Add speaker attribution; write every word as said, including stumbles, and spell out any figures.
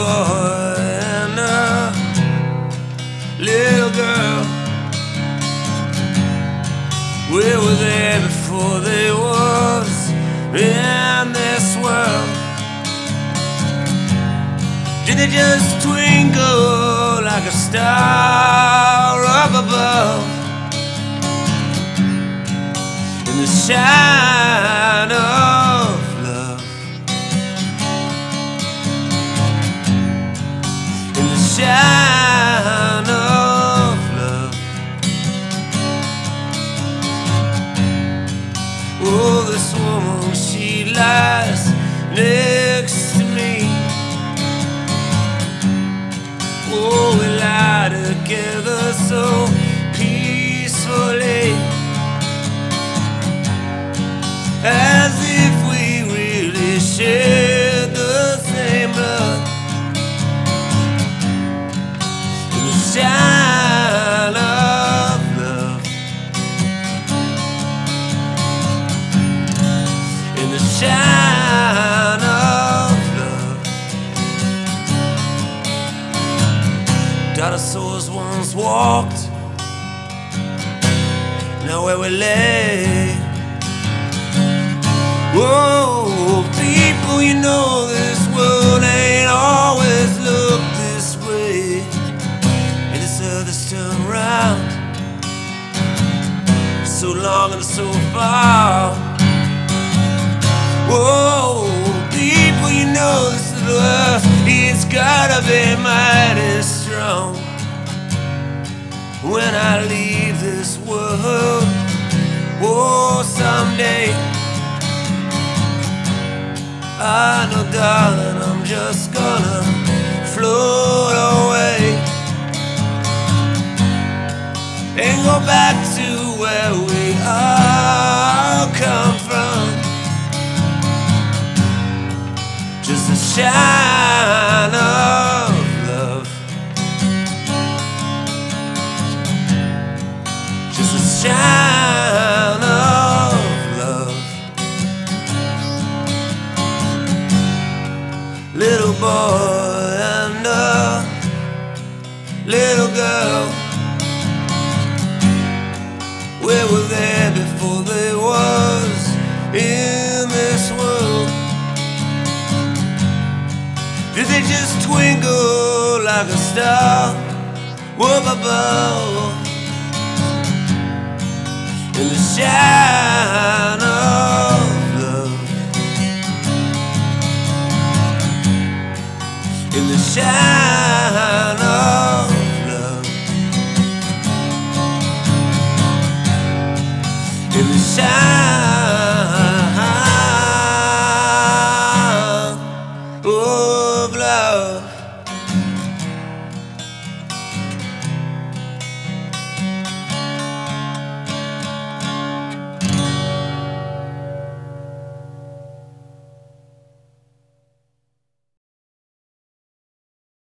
Speaker 1: boy and a little girl. We were there before there was in this world. Did they just twinkle like a star up above in the shine of love? In the shine of love. Oh, this woman, she lies next to me. Oh, we lie together so peacefully, as if we really shared the same blood. In the shine of love. In the shine of love. Dinosaurs once walked, now where we lay. Whoa, people, you know this world ain't always looked this way. And this earth's turned round so long and so far. Whoa, people, you know this little earth, it's gotta be mighty strong. When I leave this world, oh, someday I know, darling, I'm just gonna float away and go back to where we all come from. Just a shine of love. Just a shine of love. Little boy and a little girl. We were there before there was in this world. Did they just twinkle like a star up above in the shine of love? In the shine